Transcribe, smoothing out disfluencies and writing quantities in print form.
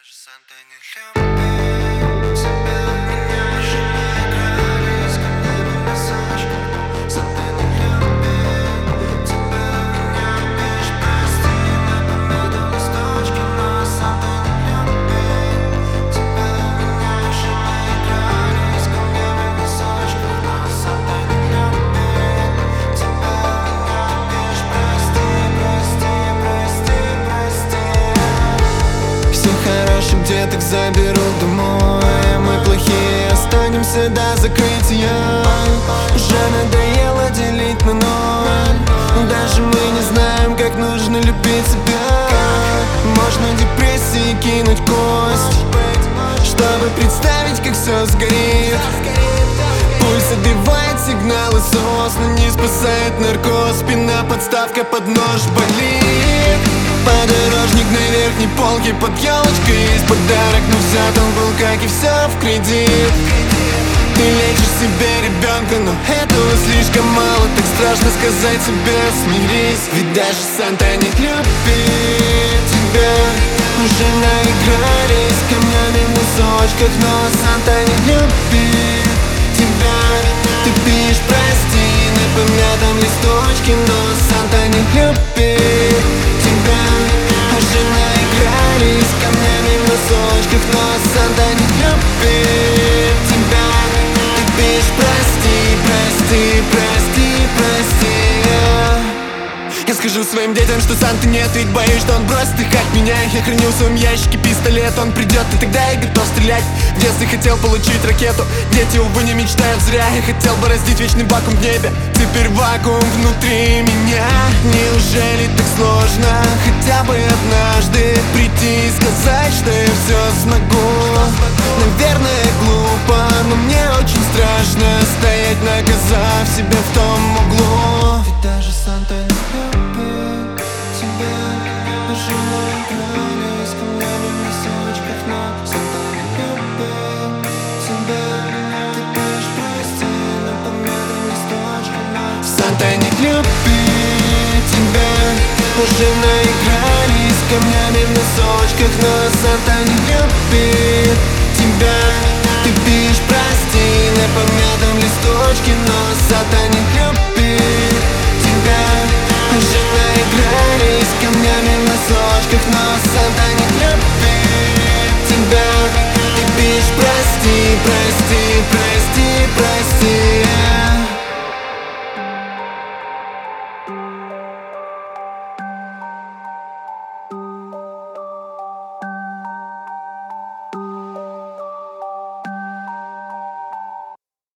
Даже Санта не любит тебя, меня же наиграли с камнями носочки. Санта не любит тебя, меня бишь, прости, на помятом листочке. Но Санта не любит тебя, меня же наиграли с камнями носочки. Но Санта не любит тебя, меня бишь, прости, прости, прости, прости. Все хороших деток заберут домой, мы плохие останемся до закрытия. Уже надоело делить на ноль, даже мы не знаем, как нужно любить себя. Можно депрессии кинуть кость, чтобы представить, как все сгорит. Пульс отбивает сигналы СОС, но не спасает наркоз. Спина, подставка, под нож болит. Подорожник на верхней полке, под елочкой есть подарок, но взят он был, как и все, в кредит. Ты лечишь себе ребенка, но этого слишком мало. Так страшно сказать себе смирись, ведь даже Санта не любит тебя. Уже наигрались камнями в носочках, но Санта не любит тебя. Ты пишешь прости на помятом листочке, но Санта не любит тебя. Уже наигрались камнями в носочках, но Санта не любит тебя. Ты пишешь прости, прости, прости, прости. Я скажу своим детям, что Санты нет, ведь боюсь, что он бросит их от меня. Я хранил в своем ящике пистолет, он придет, и тогда я готов стрелять. В детстве хотел получить ракету, дети, увы, не мечтают зря. Я хотел бы раздеть вечный вакуум в небе, теперь вакуум внутри меня. Неужели так сложно хотя бы однажды прийти и сказать, что я все смогу? Наверное, глупо, но мне очень страшно стоять, наказав себя в том углу. Ведь даже Санта не любит тебя. Уже наигрались камнями в носочках, но Санта не любит тебя. Ты пишешь прости на помятом листочке, но Санта не любит тебя. Уже наигрались камнями в носочках, но Санта не